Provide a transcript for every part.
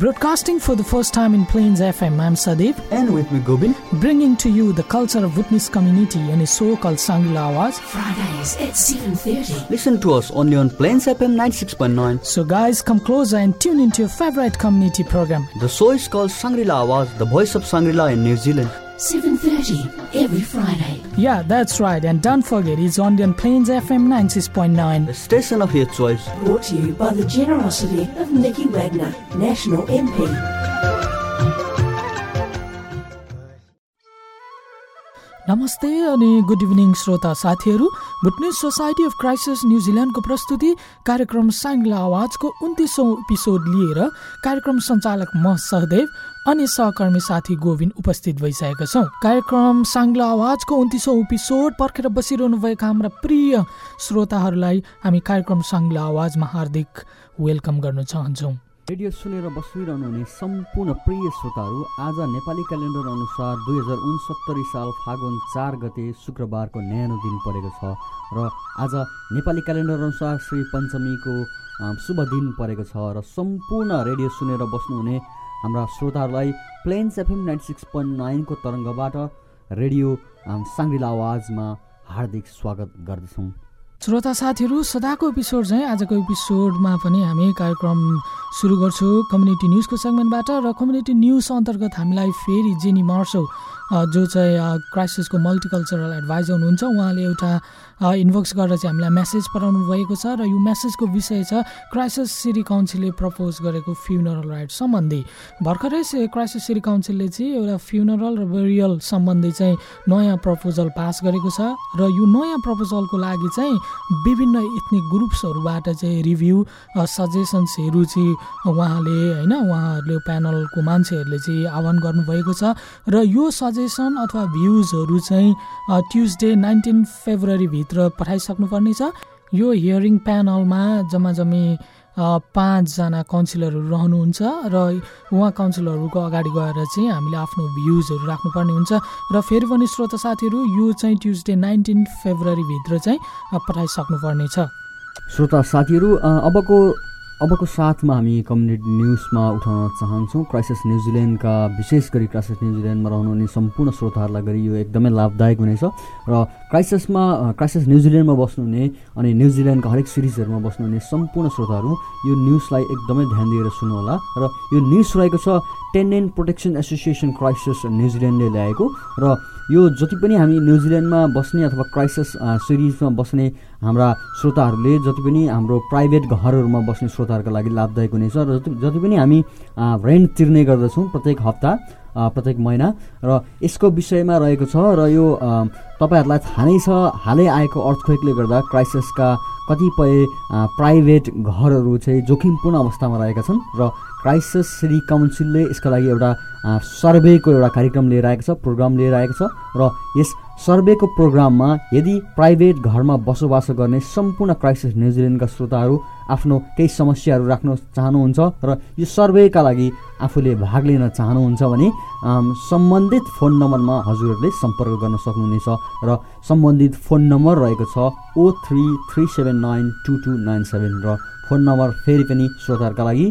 Broadcasting for the first time in Plains FM, I'm Sadeep. And with me, Govind. Bringing to you the culture of Bhutanese community in a show called Sangrila Awaz. Fridays at 7:30. Listen to us only on Plains FM 96.9. So guys, come closer and tune into your favorite community program. The show is called Sangrila Awaz, the voice of Sangrila in New Zealand. 7:30 every Friday. Yeah, that's right. And don't forget, it's only on Plains FM 96.9. The station of your choice. Brought to you by the generosity of Nicky Wagner, National MP. नमस्ते अनि good evening श्रोता साथीहरू। Bhutanese society of Christ न्युजिल्यान्डको प्रस्तुति कार्यक्रम साङ्ग्ला आवाजको 29औं episode लिएर कार्यक्रम सञ्चालक म सहदेव अनि सहकर्मी साथी गोविन्द उपस्थित भइसकेका छौँ। कार्यक्रम साङ्ग्ला आवाजको 29औं एपिसोड पर्खेर बसिरहनु भएका हाम्रा प्रिय श्रोताहरूलाई हामी कार्यक्रम साङ्ग्ला आवाजमा हार्दिक वेलकम गर्न चाहन्छौँ। रेडियो सुनेर बसिरहनु हुने सम्पूर्ण प्रिय श्रोताहरू, आज नेपाली क्यालेन्डर अनुसार 2069 साल फागुन 4 गते शुक्रबारको न्यानो दिन परेको छ र आज नेपाली क्यालेन्डर अनुसार श्री पञ्चमीको शुभ दिन परेको छ र सम्पूर्ण रेडियो सुनेर बस्नुहुने हाम्रा श्रोताहरूलाई प्लेन्स एफएम 96.9 को तरङ्गबाट रेडियो साङ्ग्रिला आवाजमा हार्दिक स्वागत गर्दछौँ। श्रोता साथीहरू, सदाको एपिसोड चाहिँ आजको एपिसोडमा पनि हामी कार्यक्रम सुरु गर्छौँ कम्युनिटी न्युजको सेगमेन्टबाट र कम्युनिटी न्युज अन्तर्गत हामीलाई फेरि जेनी मार्सो जो चाहिँ क्राइसिसको मल्टिकल्चरल एडभाइजर हुनुहुन्छ, उहाँले एउटा इनबक्स गरेर चाहिँ हामीलाई मेसेज पठाउनु भएको छ र यो मेसेजको विषय छ क्राइसिस सिटी काउन्सिलले प्रपोज गरेको फ्युनरल राइट सम्बन्धी। भर्खरै क्राइसिस सिटी काउन्सिलले चाहिँ एउटा फ्युनरल र बेरियल सम्बन्धी चाहिँ नयाँ प्रपोजल पास गरेको छ र यो नयाँ प्रपोजलको लागि चाहिँ विभिन्न इथनिक ग्रुप्सहरूबाट चाहिँ रिभ्यू सजेसन्सहरू चाहिँ उहाँहरूले प्यानलको मान्छेहरूले चाहिँ आह्वान गर्नुभएको छ र यो सजेसन अथवा भ्युजहरू चाहिँ ट्युजडे 19 फेब्रुअरी भित्र पठाइसक्नुपर्ने छ। यो हियरिङ प्यानलमा जम्मी 5 जना काउन्सिलरहरू रहनुहुन्छ र उहाँ काउन्सिलरहरूको अगाडि गएर चाहिँ हामीले आफ्नो भ्युजहरू राख्नुपर्ने हुन्छ र फेरि पनि श्रोता साथीहरू, यो चाहिँ ट्युजडे 19 फेब्रुअरी भित्र चाहिँ पठाइसक्नुपर्ने छ। श्रोता साथीहरू, अबको साथमा हामी कम्युनिटी न्युजमा उठाउन चाहन्छौँ क्राइसिस न्युजिल्यान्डका, विशेष गरी क्राइसिस न्युजिल्यान्डमा रहनुहुने सम्पूर्ण श्रोताहरूलाई गरी यो एकदमै लाभदायक हुनेछ र क्राइसिस न्युजिल्यान्डमा बस्नुहुने अनि न्युजिल्यान्डका हरेक सिरिजहरूमा बस्नुहुने सम्पूर्ण श्रोताहरू यो न्युजलाई एकदमै ध्यान दिएर सुन्नुहोला र यो न्युज रहेको छ टेनेन्ट प्रोटेक्सन एसोसिएसन क्राइसिस न्युजिल्यान्डले ल्याएको र यो जति पनि हामी न्युजिल्यान्डमा बस्ने अथवा क्राइसिस सिरिजमा बस्ने हाम्रा श्रोताहरूले जति पनि हाम्रो प्राइभेट घरहरूमा बस्ने श्रोताहरूको लागि लाभदायक हुनेछ र जति पनि हामी रेन्ट तिर्ने गर्दछौँ प्रत्येक हप्ता प्रत्येक महिना र यसको विषयमा रहेको छ र यो तपाईँहरूलाई थाहा नै छ, हालै आएको अर्थक्वेकले गर्दा क्राइसिसका कतिपय प्राइभेट घरहरू चाहिँ जोखिमपूर्ण अवस्थामा रहेका छन् र क्राइसिस सिटी काउन्सिलले यसका लागि एउटा सर्वेको एउटा कार्यक्रम लिएर आएको छ, प्रोग्राम लिएर आएको छ र यस सर्वेको प्रोग्राममा यदि प्राइभेट घरमा बसोबासो गर्ने सम्पूर्ण क्राइसिस न्युजिल्यान्डका श्रोताहरू आफ्नो केही समस्याहरू राख्न चाहनुहुन्छ र यो सर्वेका लागि आफूले भाग लिन चाहनुहुन्छ भने सम्बन्धित फोन नम्बरमा हजुरहरूले सम्पर्क गर्न सक्नुहुनेछ र सम्बन्धित फोन नम्बर रहेको छ 0337922297 र फोन नम्बर फेरि पनि श्रोताहरूका लागि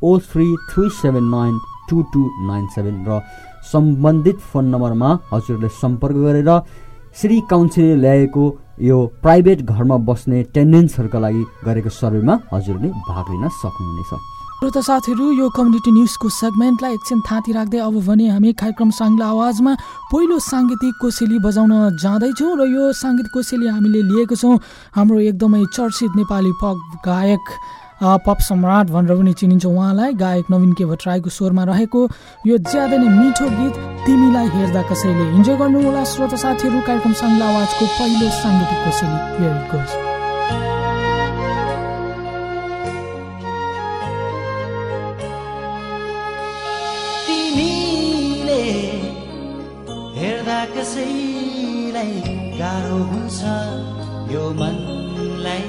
0337922297 र सम्बन्धित फोन नम्बरमा हजुरहरूले सम्पर्क गरेर सिटी काउन्सिलले ल्याएको यो प्राइभेट घरमा बस्ने टेनेन्ट्सहरूका लागि गरेको सर्वेमा हजुरले भाग लिन सक्नुहुनेछ। श्रोता साथीहरू, यो कम्युनिटी न्युजको सेगमेन्टलाई एकछिन थाती राख्दै अब भने हामी कार्यक्रम साङ्ग्ला आवाजमा पहिलो साङ्गीतिक कोसेली बजाउन जाँदैछौँ र यो साङ्गीतिक कोसेली हामीले लिएको छौँ हाम्रो एकदमै चर्चित नेपाली पप गायक पप सम्राट भनेर पनि चिनिन्छ उहाँलाई, गायक नवीन के भट्टराईको स्वरमा रहेको यो ज्यादै नै मिठो गीत तिमीलाई हेर्दा कसैले। इन्जोय गर्नुहोला श्रोता साथीहरू, कार्यक्रम साङ्ग्ला आवाजको पहिलो साङ्गीतिक कोसेली। Here it goes. तिमीले हेर्दा कसैलाई गाह्रो हुन्छ यो मनलाई,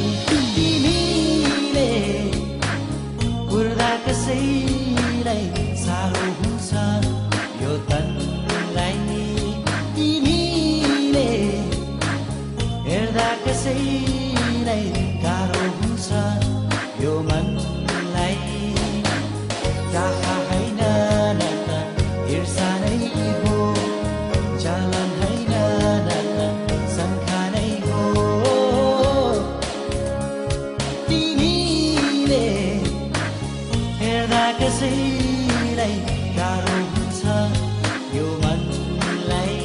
तिमीले कुर्दा कसैलाई साह्रो हुन्छ यो तनलाई, तिमीले हेर्दा कसैलाई गाह्रो हुन्छ यो मनलाई। डाहा होइन न त ईर्षा नै हो जलन होइन न त शङ्का नै हो तिमीले हेर्दा कसैलाई गाह्रो हुन्छ यो मनलाई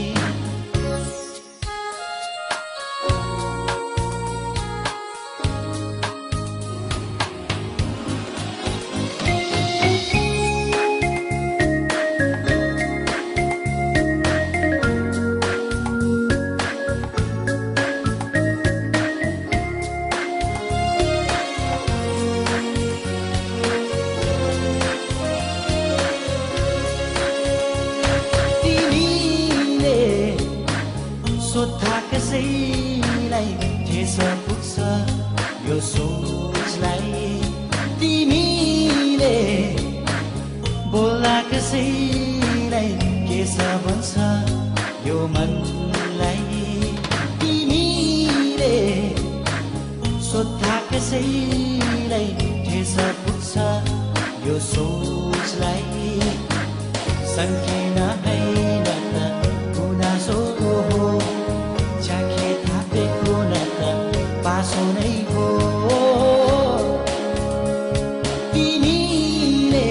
सोध्दा कसैलाई ठेस पुग्छ यो सोचलाई तिमीले बोल्दा कसैलाई केस भन्छ यो मनलाई तिमीले सोध्दा कसैलाई ठेस पुग्छ यो सोचलाई संकीर्ण होइन त गुनासो हो चाखे थापेको न त पासो नै हो तिमीले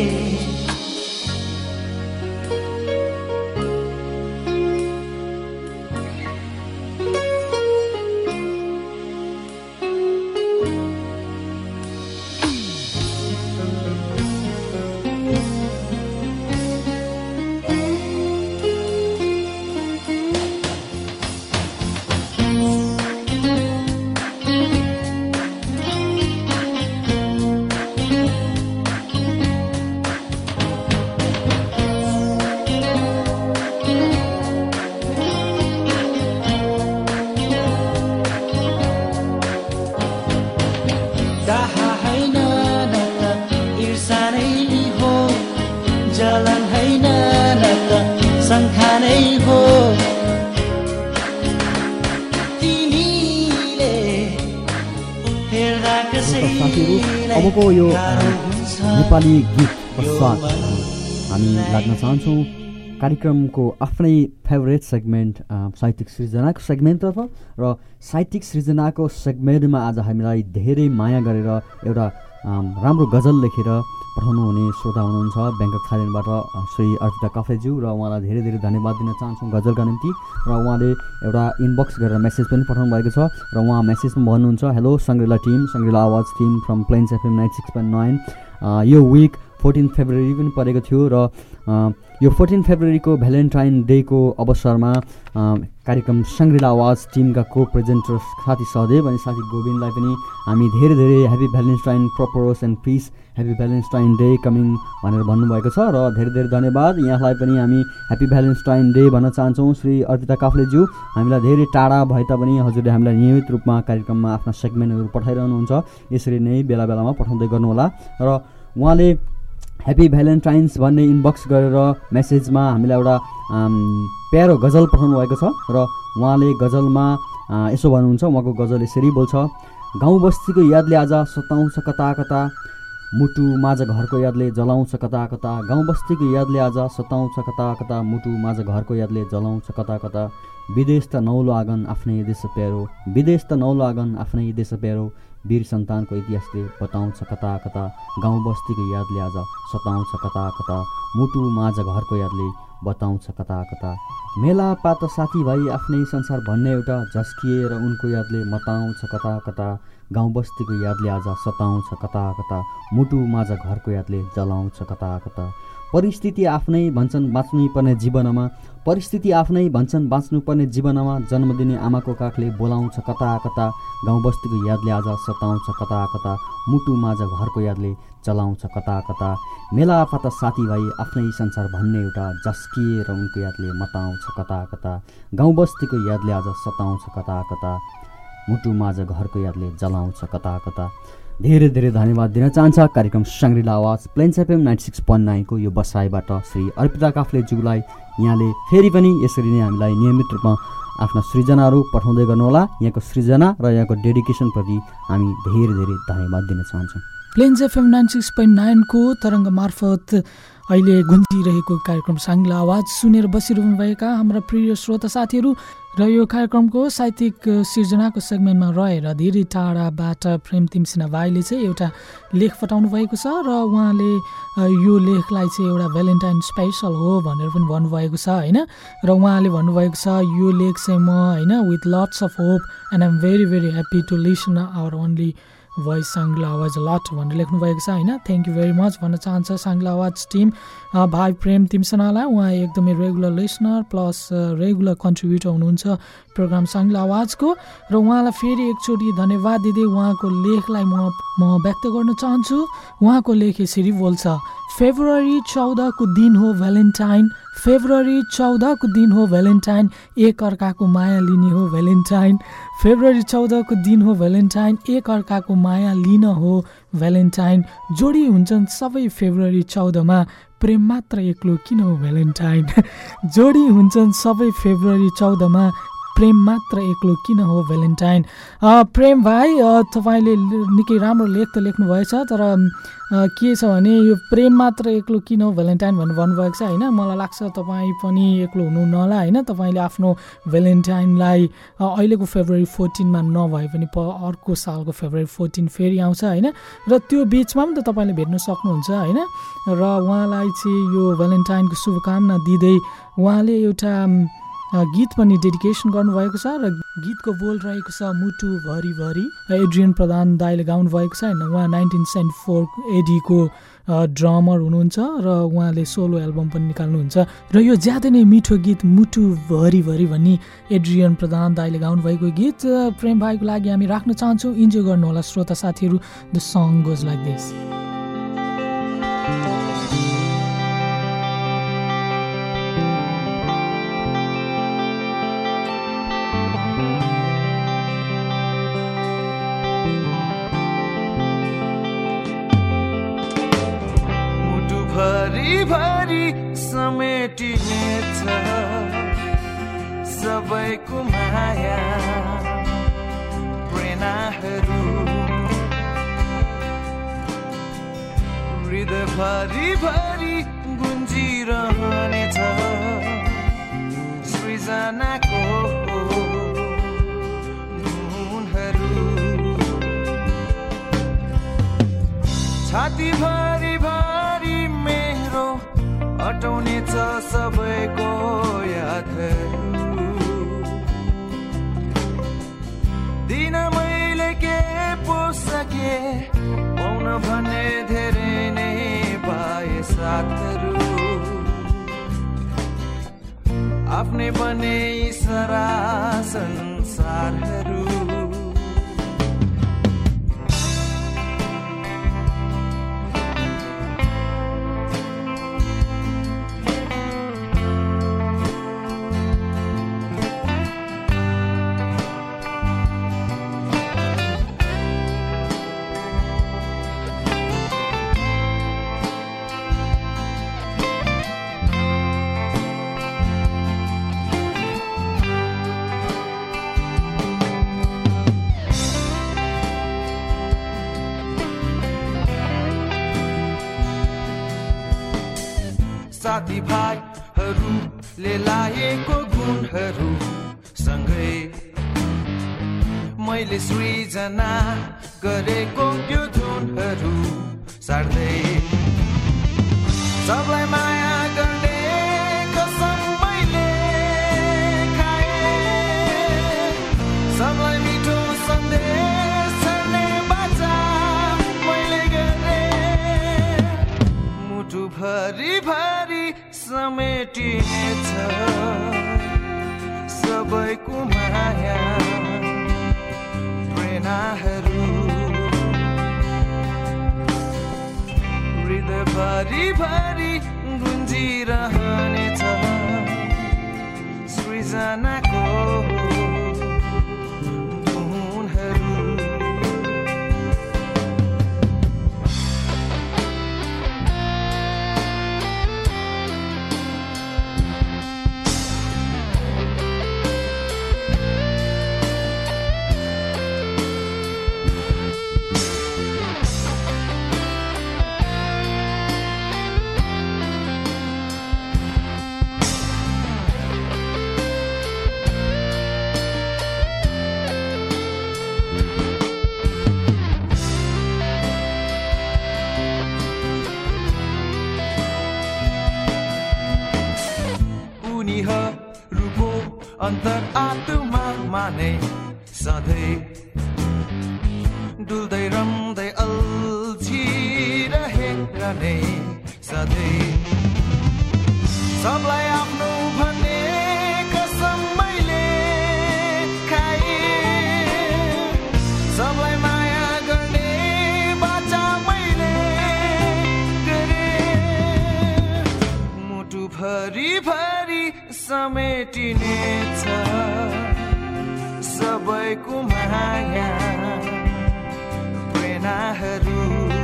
डाहा होइन न त ईर्षा नै हो जलन होइन न त शङ्का नै हो तिमीले हेर्दा कसैलाई अबको यो नेपाली गीत पश्चात हामी लाग्न चाहन्छौँ कार्यक्रमको आफ्नै फेभरेट सेगमेन्ट साहित्यिक सृजनाको सेगमेन्टतर्फ र साहित्यिक सृजनाको सेगमेन्टमा आज हामीलाई धेरै माया गरेर एउटा राम्रो गजल लेखेर पठाउनु हुने श्रोता हुनुहुन्छ ब्याङ्कक थाइल्यान्डबाट श्री अर्पिता काफ्लेज्यू र उहाँलाई धेरै धेरै धन्यवाद दिन चाहन्छौँ गजलका निम्ति र उहाँले एउटा इनबक्स गरेर मेसेज पनि पठाउनु भएको छ र उहाँ मेसेजमा भन्नुहुन्छ हेलो सङ्ग्रिला टिम सङ्ग्रिला आवाज टिम फ्रम प्लेन्स FM 96.9 यो विक 14 फेब्रुअरी पनि परेको थियो र यो 14 फेब्रुअरीको भ्यालेन्टाइन डेको अवसरमा कार्यक्रम सङ्ग्रिला आवाज टिमका को प्रेजेन्टर साथी सहदेव अनि साथी गोविन्दलाई पनि हामी धेरै धेरै happy valentine propose and peace happy valentine day coming भनेर भन्नुभएको छ र धेरै धेरै धन्यवाद यहाँलाई पनि हामी ह्याप्पी भ्यालेन्टाइन डे भन्न चाहन्छौँ श्री अर्पिता काफ्लेज्यू हामीलाई धेरै टाढा भए तापनि हजुरले हामीलाई नियमित रूपमा कार्यक्रममा आफ्ना सेगमेन्टहरू पठाइरहनुहुन्छ यसरी नै बेला बेलामा पठाउँदै गर्नुहोला र उहाँले ह्याप्पी भ्यालेन्टाइन्स भन्ने इनबक्स गरेर मेसेजमा हामीलाई एउटा प्यारो गजल पठाउनु भएको छ र उहाँले गजलमा यसो भन्नुहुन्छ उहाँको गजल यसरी बोल्छ गाउँ बस्तीको यादले आज सताउँछ कता कता मुटु माझ घरको यादले जलाउँछ कता कता गाउँ बस्तीको यादले आज सताउँछ कता कता मुटु माझ घरको यादले जलाउँछ कता कता विदेश त नौलो आँगन आफ्नै देश प्यारो विदेश त नौलो आँगन आफ्नै देश प्यारो वीर सन्तानको इतिहासले बताउँछ कता कता गाउँ बस्तीको यादले आज सताउँछ कता कता मुटु माझ घरको यादले बताउँछ कता कता मेला पात साथीभाइ आफ्नै संसार भन्ने एउटा झस्किएर उनको यादले मताउँछ कता कता गाउँ बस्तीको यादले आज सताउँछ कता कता मुटु माझ घरको यादले जलाउँछ कता कता परिस्थिति आफ्नै भन्छन् बाँच्नै पर्ने जीवनमा परिस्थिति आफ्नै भन्छन् बाँच्नुपर्ने जीवनमा जन्म दिने आमाको काखले बोलाउँछ कता कता गाउँ बस्तीको यादले आज सताउँछ कता कता मुटु माझ घरको यादले चलाउँछ कता कता मेला पाता साथीभाइ आफ्नै संसार भन्ने एउटा झस्किएर उनको यादले मताउँछ कता कता गाउँ बस्तीको यादले आज सताउँछ कता कता मुटु माझ घरको यादले जलाउँछ कता कता धेरै धेरै धन्यवाद दिन चाहन्छ कार्यक्रम सङ्ग्रिला आवाज प्लेन्स FM 96.9 को यो बसाइबाट श्री अर्पिता काफ्लेज्यूलाई यहाँले फेरि पनि यसरी नै हामीलाई नियमित रूपमा आफ्ना सृजनाहरू पठाउँदै गर्नुहोला यहाँको सृजना र यहाँको डेडिकेसनप्रति हामी धेरै धेरै धन्यवाद दिन चाहन्छौँ प्लेन्स FM 96.9 को तरङ्ग मार्फत अहिले गुन्जिरहेको कार्यक्रम साङ्गला आवाज सुनेर बसिरहनुभएका हाम्रा प्रिय श्रोता साथीहरू र यो कार्यक्रमको साहित्यिक सिर्जनाको सेगमेन्टमा रहेर धेरै टाढाबाट प्रेम तिमसिना भाइले चाहिँ एउटा लेख पठाउनु भएको छ र उहाँले यो लेखलाई चाहिँ एउटा भ्यालेन्टाइन स्पेसल हो भनेर पनि भन्नुभएको छ होइन र उहाँले भन्नुभएको छ यो लेख चाहिँ म होइन with lots of hope and I am very very happy to listen our only voice Shangrila आवाज लट भनेर लेख्नुभएको छ होइन थ्याङ्क यू भेरी मच भन्न चाहन्छ साङ्गला आवाज टिम भाइ प्रेम तिमसनालाई उहाँ एकदमै regular listener plus regular contributor हुनुहुन्छ प्रोग्राम साङ्गला आवाजको र उहाँलाई फेरि एकचोटि धन्यवाद दिँदै उहाँको लेखलाई म व्यक्त गर्न चाहन्छु उहाँको लेख यसरी बोल्छ फेब्रुअरी 14 को दिन हो भ्यालेन्टाइन फेब्रुअरी 14 को दिन हो भ्यालेन्टाइन एक अर्काको माया लिने हो भ्यालेन्टाइन फेब्रुअरी 14 को दिन हो भ्यालेन्टाइन एक अर्काको माया लिन हो भ्यालेन्टाइन जोडी हुन्छन् सबै फेब्रुअरी 14 मा प्रेम मात्र एक्लो किन हो भ्यालेन्टाइन जोडी हुन्छन् सबै फेब्रुअरी 14 मा प्रेम मात्र एक्लो किन हो भ्यालेन्टाइन प्रेम भाइ तपाईँले निकै राम्रो लेख त लेख्नुभएछ तर के छ भने यो प्रेम मात्र एक्लो किन हो भ्यालेन्टाइन भनेर भन्नुभएको छ होइन मलाई लाग्छ तपाईँ पनि एक्लो हुनुहुन्न होला होइन तपाईँले आफ्नो भ्यालेन्टाइनलाई अहिलेको फेब्रुअरी 14 मा नभए पनि अर्को सालको फेब्रुअरी 14 फेरि आउँछ होइन र त्यो बिचमा पनि त तपाईँले भेट्न सक्नुहुन्छ होइन र उहाँलाई चाहिँ यो भ्यालेन्टाइनको शुभकामना दिँदै उहाँले एउटा गीत पनि डेडिकेसन गर्नुभएको छ र गीतको बोल रहेको छ मुटु भरि भरि एड्रियन प्रधान दाइले गाउनुभएको छ होइन उहाँ 1974 एडीको ड्रमर हुनुहुन्छ र उहाँले सोलो एल्बम पनि निकाल्नुहुन्छ र यो ज्यादै नै मिठो गीत मुटु भरि भरि भन्ने एड्रियन प्रधान दाइले गाउनुभएको गीत प्रेम भाइको लागि हामी राख्न चाहन्छौँ इन्जोय गर्नुहोला श्रोता साथीहरू the song goes like this भरि समेटिनेछ सबैको माया प्रेरणाहरू हृदय भरि भरि गुन्जिरहनेछ सृजनाको धुनहरू छाती भरि भरि मेरो अटाउनेछ सबैको यादहरू दिन मैले के पो सके पाउन भने धेरै नै पाए साथहरू आफ्नै बने सारा संसारहरू साथी भाइहरूले लाएको गुणहरू सँगै मैले सृजना गरेको यो धुनहरू सार्दै सबलाई माया गर्ने कसम मैले खाएँ सबलाई मिठो सन्देश छर्ने बाचा मैले गरेँ मुटु भरि भरि समेटिनेछ सबैको माया प्रेरणाहरू हृदय भरि भरि गुन्जिरहनेछ सृजनाको धुनहरू अन्तर आत्मा नै सधैँ डुल्दै रम्दै अल्झिरहेर नै सधैँ सबलाई आफ्नो भन्ने कसम मैले खाए सबलाई माया गर्ने बाचा मैले गरे मुटु भरि भरि समेटिनेछ सबैको माया प्रेरणाहरू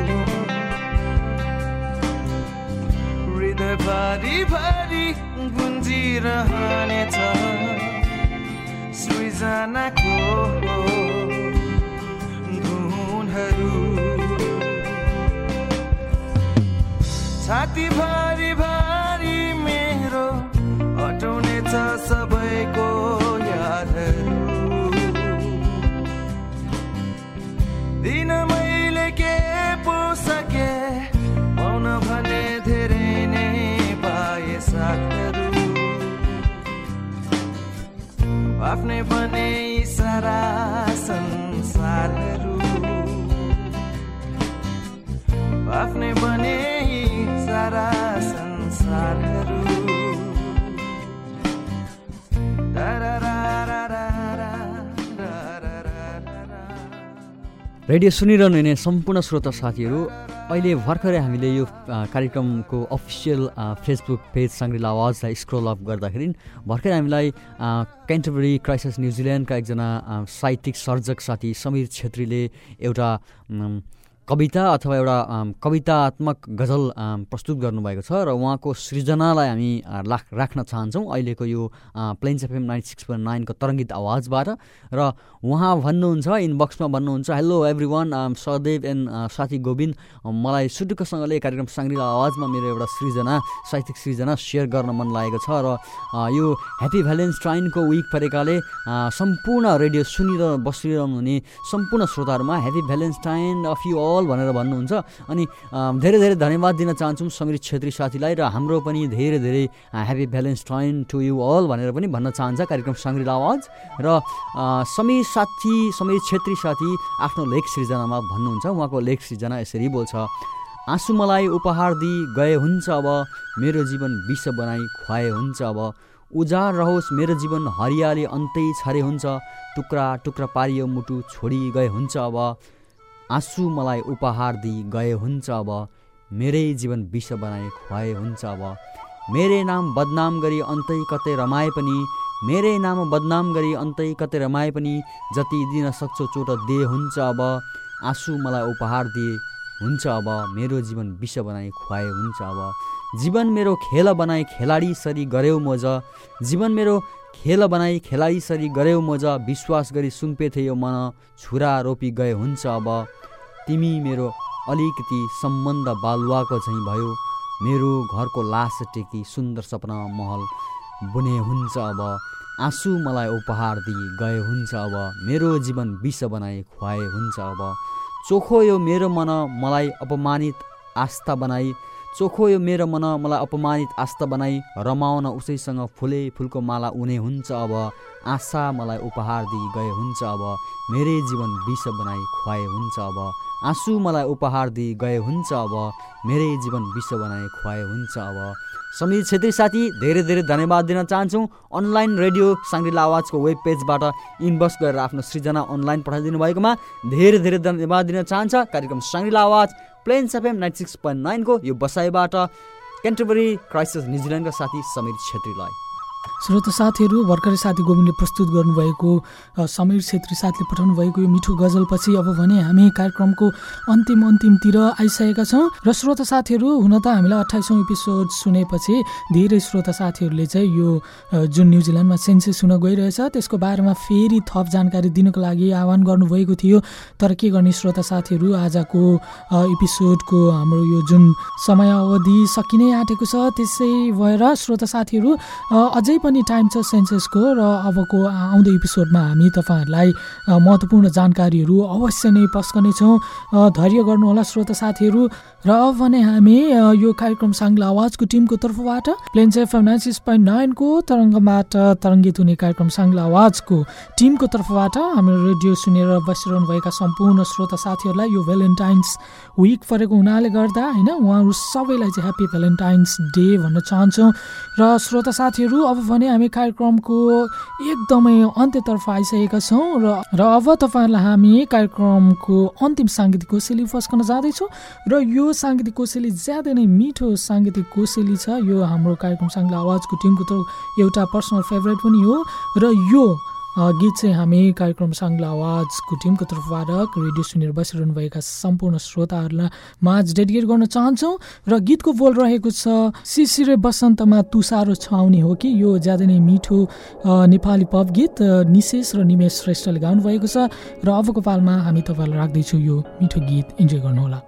हृदय भरि भरि गुन्जिरहनेछ सृजनाको धुनहरू छाती भरि भरि मेरो हटाउनेछ सबैको यादहरू दिन मैले के पो सके पाउन भने धेरै नै पाए साथहरू आफ्नै भने सारा संसारहरू आफ्नै भने सारा संसारहरू रेडियो सुनिरहनु हुने सम्पूर्ण श्रोता साथीहरू, अहिले भर्खरै हामीले यो कार्यक्रमको अफिसियल फेसबुक पेज साङ्ग्रिला आवाजलाई स्क्रोल अप गर्दाखेरि भर्खरै हामीलाई क्यान्टरबरी क्राइसिस न्युजिल्यान्डका एकजना साहित्यिक सर्जक साथी समीर छेत्रीले एउटा कविता अथवा एउटा कवितात्मक गजल प्रस्तुत गर्नुभएको छ र उहाँको सृजनालाई हामी राख्न चाहन्छौँ अहिलेको यो प्लेन्स एफएम 96.9 को तरङ्गित आवाजबाट। र उहाँ भन्नुहुन्छ इनबक्समा भन्नुहुन्छ, hello everyone, Sahadev and साथी गोविन्द, मलाई सुटुक्कसँगले कार्यक्रम साङ्ग्रिला आवाजमा मेरो एउटा सृजना साहित्यिक सृजना सेयर गर्न मन लागेको छ र यो ह्याप्पी भ्यालेन्टाइनको विक परेकाले सम्पूर्ण रेडियो बसिरहनु हुने सम्पूर्ण श्रोताहरूमा happy valentine of you all भनेर भन्नुहुन्छ। अनि धेरै धेरै धन्यवाद दिन चाहन्छौँ समीर छेत्री साथीलाई र हाम्रो पनि धेरै धेरै happy valentine to you all भनेर पनि भन्न चाहन्छ कार्यक्रम साङ्ग्रिला आवाज। र समीर छेत्री साथी आफ्नो लेख सृजनामा भन्नुहुन्छ, उहाँको लेख सृजना यसरी बोल्छ, आँसु मलाई उपहार दिई गए हुन्छ अब मेरो जीवन विष बनाई खुवाए हुन्छ अब उजाड रहोस् मेरो जीवन हरियाली अन्तै छारे हुन्छ टुक्रा टुक्रा पारियो मुटु छोडी गए हुन्छ अब आँसु मलाई उपहार दिई गए हुन्छ अब मेरै जीवन विष बनाए खुवाए हुन्छ अब मेरै नाम बदनाम गरी अन्तै कतै रमाए पनि मेरै नाम बदनाम गरी अन्तै कतै रमाए पनि जति दिन सक्छौ चोट दे हुन्छ अब आँसु मलाई उपहार दिए हुन्छ अब मेरो जीवन विष बनाई खुवाए हुन्छ अब जीवन मेरो खेल बनाई खेलाडी सरी गर्यौ मोज जीवन मेरो खेल बनाई खेलाडी सरी गर्यौ मोज विश्वास गरी सुम्पे थियो मन छुरा रोपी गए हुन्छ अब तिमी मेरो अलिकति सम्बन्ध बालुवाको झैँ भयो मेरो घरको लास टेकी सुन्दर सपना महल बुने हुन्छ अब आँसु मलाई उपहार दिई गए हुन्छ अब मेरो जीवन विष बनाई खुवाए हुन्छ अब चोखो यो मेरो मन मलाई अपमानित आस्था बनाई चोखो यो मेरो मन मलाई अपमानित आस्था बनाई रमाउन उसैसँग फुले फुलको माला उने हुन्छ अब आशा मलाई उपहार दिई गए हुन्छ अब मेरै जीवन विष बनाई खुवाए हुन्छ अब आँसु मलाई उपहार दिई गए हुन्छ अब मेरै जीवन विष बनाई खुवाए हुन्छ अब समीर छेत्री साथी धेरै धेरै धन्यवाद दिन चाहन्छौँ। अनलाइन रेडियो साङ्ग्रिला आवाजको वेब पेजबाट इनबक्स गरेर आफ्नो सृजना अनलाइन पठाइदिनु भएकोमा धेरै धेरै धन्यवाद दिन चाहन्छ। कार्यक्रम साङ्ग्रिला आवाज प्लेन्स एफएम 96.9 को यो बसाइबाट क्यान्टरबरी क्राइसिस न्युजिल्यान्डका साथी समीर छेत्रीलाई। श्रोता साथीहरू, भर्खरै साथी गोविन्दले प्रस्तुत गर्नुभएको समीर छेत्री साथीले पठाउनु भएको यो मिठो गजलपछि अब भने हामी कार्यक्रमको अन्तिमतिर आइसकेका छौँ। र श्रोता साथीहरू, हुन त हामीलाई 28औं एपिसोड सुनेपछि धेरै श्रोता साथीहरूले चाहिँ यो जुन न्युजिल्यान्डमा सेन्सस हुन गइरहेछ त्यसको बारेमा फेरि थप जानकारी दिनको लागि आह्वान गर्नुभएको थियो। तर के गर्ने श्रोता साथीहरू, आजको एपिसोडको हाम्रो यो जुन समय अवधि सकिनै आँटेको छ, त्यसै भएर श्रोता साथीहरू अझै पनि टाइम छ सेन्ससको र अबको आउँदो एपिसोडमा हामी तपाईँहरूलाई महत्त्वपूर्ण जानकारीहरू अवश्य नै पस्कनेछौँ। धैर्य गर्नुहोला श्रोता साथीहरू। र अब भने हामी यो कार्यक्रम साङ्ग्ला आवाजको टिमको तर्फबाट प्लेन्स FM 96.9 को तरङ्गबाट तरङ्गित हुने कार्यक्रम साङ्ग्ला आवाजको टिमको तर्फबाट हाम्रो रेडियो सुनेर बसिरहनुभएका सम्पूर्ण श्रोता साथीहरूलाई यो भ्यालेन्टाइन्स विक परेको हुनाले गर्दा होइन उहाँहरू सबैलाई चाहिँ ह्याप्पी भ्यालेन्टाइन्स डे भन्न चाहन्छौँ। र श्रोता साथीहरू अब भने हामी कार्यक्रमको एकदमै अन्त्यतर्फ आइसकेका छौँ र अब तपाईँहरूलाई हामी कार्यक्रमको अन्तिम साङ्गीतिक कोसेली फस्कन जाँदैछौँ। र यो साङ्गीतिक कोसेली ज्यादै नै मिठो साङ्गीतिक कोसेली छ। यो हाम्रो कार्यक्रम साङ्ग्ला आवाजको टिमको त एउटा पर्सनल फेभरेट पनि हो। र यो गीत चाहिँ हामी कार्यक्रम साङ्ग्ला आवाजको टिमको तर्फबाट रेडियो सुनेर बसिरहनुभएका सम्पूर्ण श्रोताहरूलाई माझ डेडिकेट गर्न चाहन्छौँ। र गीतको बोल रहेको छ शिशिरे बसन्तमा तुसारो छाउने हो कि। यो ज्यादै नै मिठो नेपाली पप गीत निशेष र निमेश श्रेष्ठले गाउनुभएको छ। र अबको पालमा हामी तपाईँलाई राख्दैछौँ यो मिठो गीत, इन्जोय गर्नुहोला।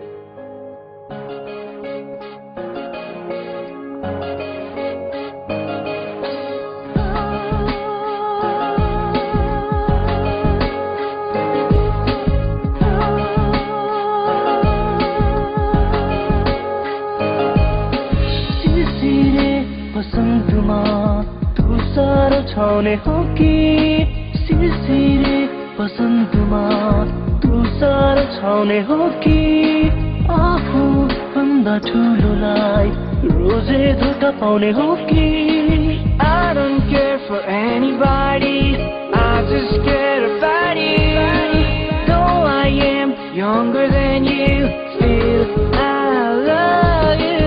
छाउने हो कि शिशिरे बसन्तमा तुसार छाउने हो कि आफू भन्दा ठुलोलाई रोजे धोका पाउने हो कि I don't care for anybody, I just care about you. Though I am younger than you, still I love you.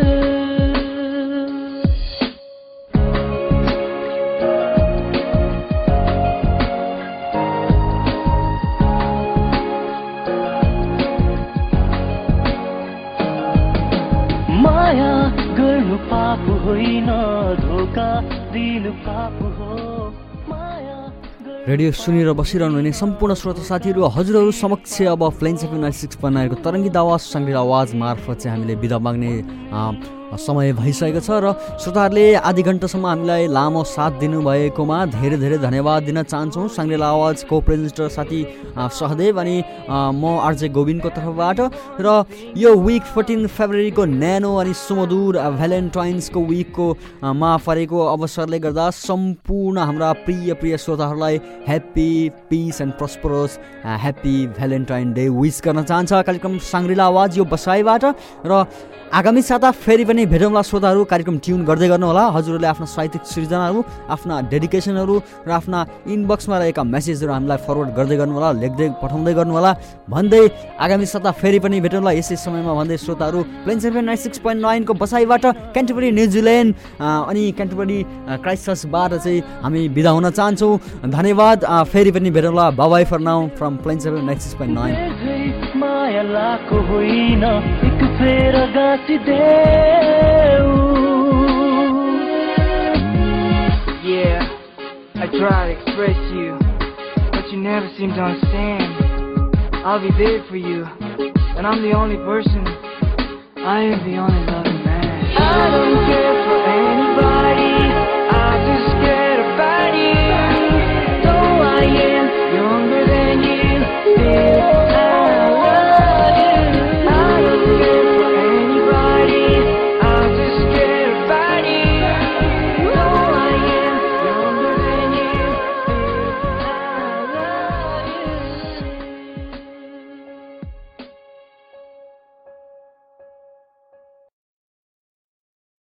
माया गर्नु पाप होइन, धोका दिनु पाप हो। रेडियो सुनेर बसिरहनु हुने सम्पूर्ण श्रोता साथीहरू हजुरहरू समक्ष अब प्लेन्स FM 96.9 को तरङ्गित आवाज साङ्ग्ला आवाज मार्फत चाहिँ हामीले बिदा माग्ने समय भइसकेको छ। र श्रोताहरूले आधी घन्टासम्म हामीलाई लामो साथ दिनुभएकोमा धेरै धेरै धन्यवाद दिन चाहन्छौँ। साङ्ग्ला आवाज को प्रेजेन्टर साथी सहदेव अनि म आरजे गोविन्दको तर्फबाट। र यो विक 14 फेब्रुअरीको न्यानो अनि सुमधुर भ्यालेन्टाइन्सको विकको मा परेको अवसरले गर्दा सम्पूर्ण हाम्रा प्रिय श्रोताहरूलाई happy peace and prosperous happy valentine day wish गर्न चाहन्छ कार्यक्रम साङ्ग्ला आवाज यो बसाइबाट। र आगामी साता फेरि पनि भेटौँला श्रोताहरू। कार्यक्रम ट्युन गर्दै गर्नुहोला। हजुरहरूले आफ्ना साहित्यिक सृजनाहरू, आफ्ना डेडिकेसनहरू र आफ्ना इनबक्समा रहेका मेसेजहरू हामीलाई फरवर्ड गर्दै गर्नुहोला, लेख्दै पठाउँदै गर्नुहोला भन्दै आगामी साता फेरि पनि भेटौँला यसै समयमा भन्दै श्रोताहरू प्लेन्स FM 96.9 को बसाइबाट क्यान्टरबरी न्युजिल्यान्ड अनि क्यान्टरबरी क्राइस्टचर्चबाट चाहिँ हामी बिदा हुन चाहन्छौँ। धन्यवाद। फेरि पनि भेटौँला। Bye bye for now from plains FM 96.9। माया लाको होइन एक फेर गाँसिदेऊ। Yeah, I try to express you, but you never seem to understand. I'll be there for you, and I'm the only person, I am the only love.